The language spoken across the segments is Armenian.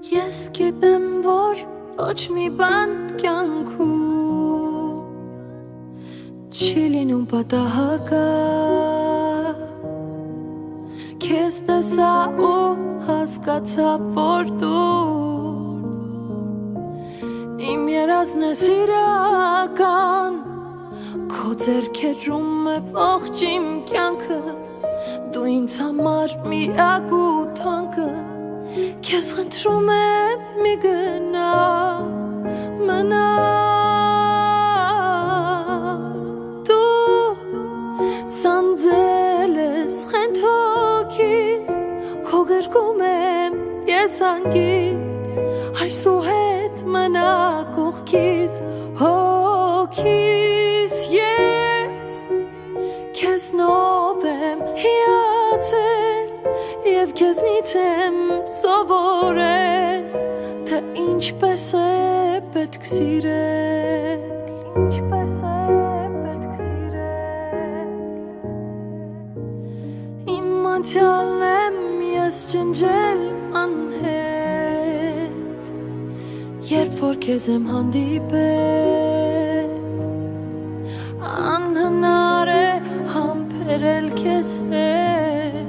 Ես գիտեմ, որ ոչ մի բան կյանքում չի լինում պատահակա Քեզ տեսա ու հասկացա, որ դու իմ երազն ես իրական Քո ձեռքերում է ողջ իմ կյանքը Դու ինձ համար միակ ու թանկը Քեզ խնդրում եմ մի գնա մնա Դու սանձել ես խենթոքիս Քո գրկում եմ ես հանգիստ Այսուհետ մնա կողքիս հոգիս Ես քեզնով եմ հիացել Եվ քեզնից եմ սովորել Թե ինչպես է պետք սիրել Ինչպես է պետք սիրել Իմ անցյալն եմ ես ջնջել անհետ Երբ որ քեզ եմ հանդիպել Անհնար է համբերել քեզ հետ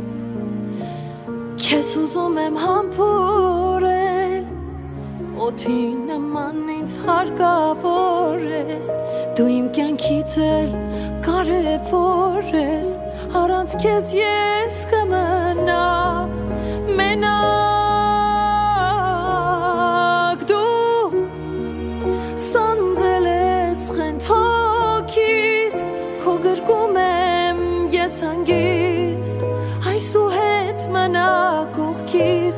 Քեզ ուզում եմ համբուրել Օդի նման ինձ հարկավոր ես Դու իմ կյանքից էլ կարևոր ես Առանց քեզ ես կմնամ մենակ Դու սանձել ես խենթոքիս Քո գրկում եմ ես հանգիստ Այսուհետ մնա կողքիս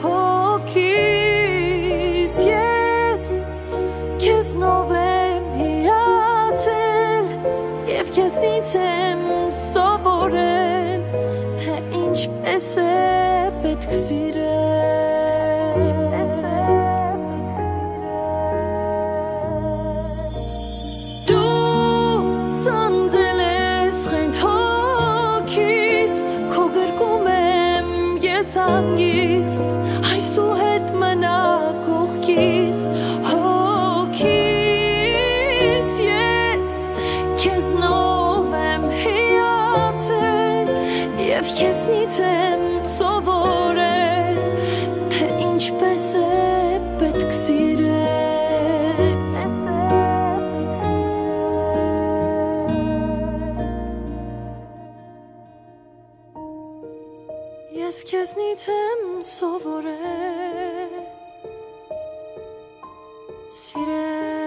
հոգիս Ես քեզնով եմ հիացել Եվ քեզնից եմ սովորել Թե ինչպես է պետք սիրել Դու սանձել ես խենթոքիս Քո գրկում եմ ես հանգիստ Այսուհետ մնա կողքիս հոգիս Ես քեզնով եմ հիացել Եվ քեզնից եմ սովորել Թե ինչպես է պետք սիրել Ես քեզնից եմ սովորել Սիրել